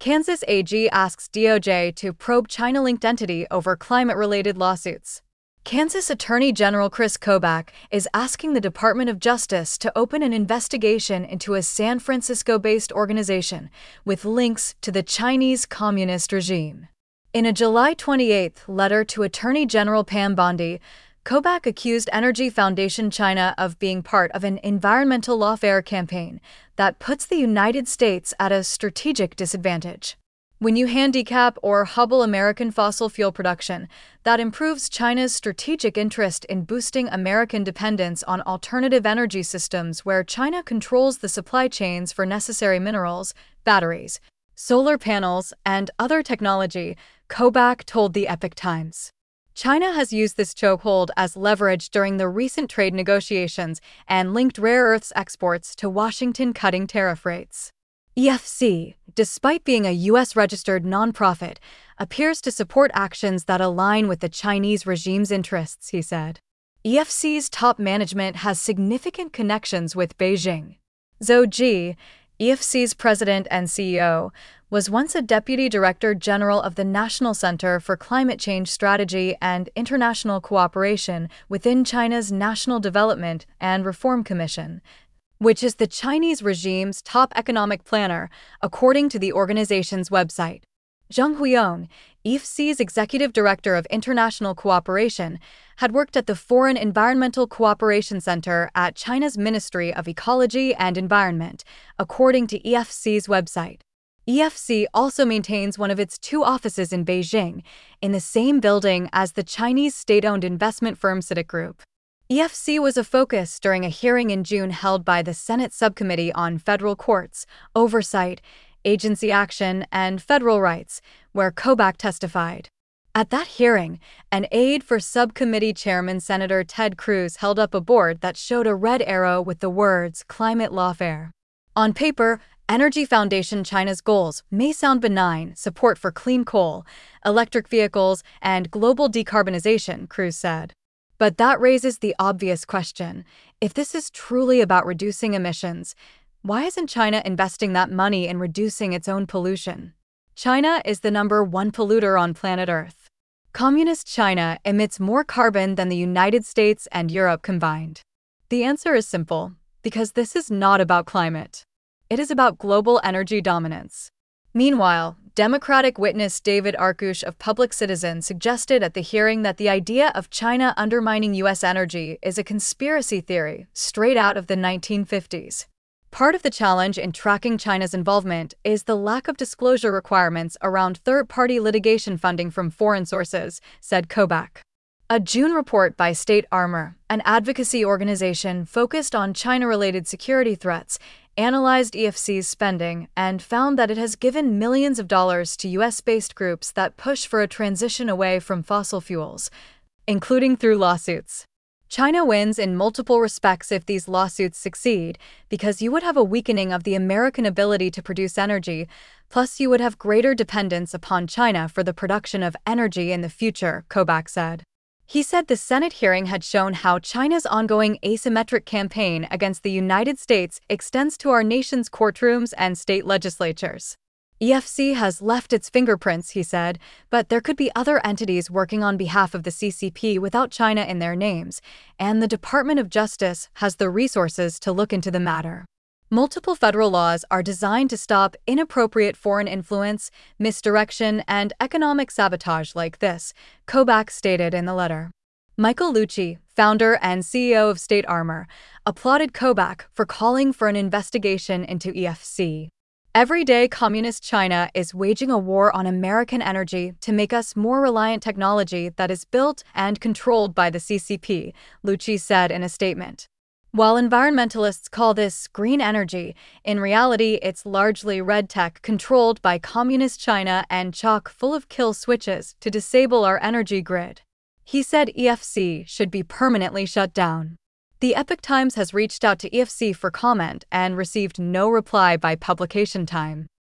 Kansas AG asks DOJ to probe China-linked entity over climate-related lawsuits. Kansas Attorney General Chris Kobach is asking the Department of Justice to open an investigation into a San Francisco-based organization with links to the Chinese Communist regime. In a July 28 letter to Attorney General Pam Bondi, Kobach accused Energy Foundation China of being part of an environmental lawfare campaign that puts the United States at a strategic disadvantage. When you handicap or hobble American fossil fuel production, that improves China's strategic interest in boosting American dependence on alternative energy systems where China controls the supply chains for necessary minerals, batteries, solar panels, and other technology, Kobach told the Epoch Times. China has used this chokehold as leverage during the recent trade negotiations and linked rare earths exports to Washington cutting tariff rates. EFC, despite being a U.S.-registered nonprofit, appears to support actions that align with the Chinese regime's interests, he said. EFC's top management has significant connections with Beijing. Zhou Ji, EFC's president and CEO, was once a deputy director general of the National Center for Climate Change Strategy and International Cooperation within China's National Development and Reform Commission, which is the Chinese regime's top economic planner, according to the organization's website. Zheng Huiyong, EFC's executive director of international cooperation, had worked at the Foreign Environmental Cooperation Center at China's Ministry of Ecology and Environment, according to EFC's website. EFC also maintains one of its two offices in Beijing, in the same building as the Chinese state-owned investment firm CITIC Group. EFC was a focus during a hearing in June held by the Senate Subcommittee on Federal Courts, Oversight, Agency Action, and Federal Rights, where Kobach testified. At that hearing, an aide for Subcommittee Chairman Senator Ted Cruz held up a board that showed a red arrow with the words Climate Lawfare. On paper, Energy Foundation China's goals may sound benign: support for clean coal, electric vehicles, and global decarbonization, Cruz said. But that raises the obvious question: if this is truly about reducing emissions, why isn't China investing that money in reducing its own pollution? China is the #1 polluter on planet Earth. Communist China emits more carbon than the United States and Europe combined. The answer is simple: because this is not about climate. It is about global energy dominance. Meanwhile, Democratic witness David Arkush of Public Citizen suggested at the hearing that the idea of China undermining U.S. energy is a conspiracy theory straight out of the 1950s. Part of the challenge in tracking China's involvement is the lack of disclosure requirements around third-party litigation funding from foreign sources, said Kobach. A June report by State Armor, an advocacy organization focused on China-related security threats, analyzed EFC's spending and found that it has given millions of dollars to U.S.-based groups that push for a transition away from fossil fuels, including through lawsuits. China wins in multiple respects if these lawsuits succeed, because you would have a weakening of the American ability to produce energy, plus you would have greater dependence upon China for the production of energy in the future, Kobach said. He said the Senate hearing had shown how China's ongoing asymmetric campaign against the United States extends to our nation's courtrooms and state legislatures. EFC has left its fingerprints, he said, but there could be other entities working on behalf of the CCP without China in their names, and the Department of Justice has the resources to look into the matter. Multiple federal laws are designed to stop inappropriate foreign influence, misdirection, and economic sabotage like this, Kobach stated in the letter. Michael Lucci, founder and CEO of State Armor, applauded Kobach for calling for an investigation into EFC. Everyday Communist China is waging a war on American energy to make us more reliant technology that is built and controlled by the CCP, Lucci said in a statement. While environmentalists call this green energy, in reality it's largely red tech controlled by Communist China and chock full of kill switches to disable our energy grid. He said EFC should be permanently shut down. The Epoch Times has reached out to EFC for comment and received no reply by publication time.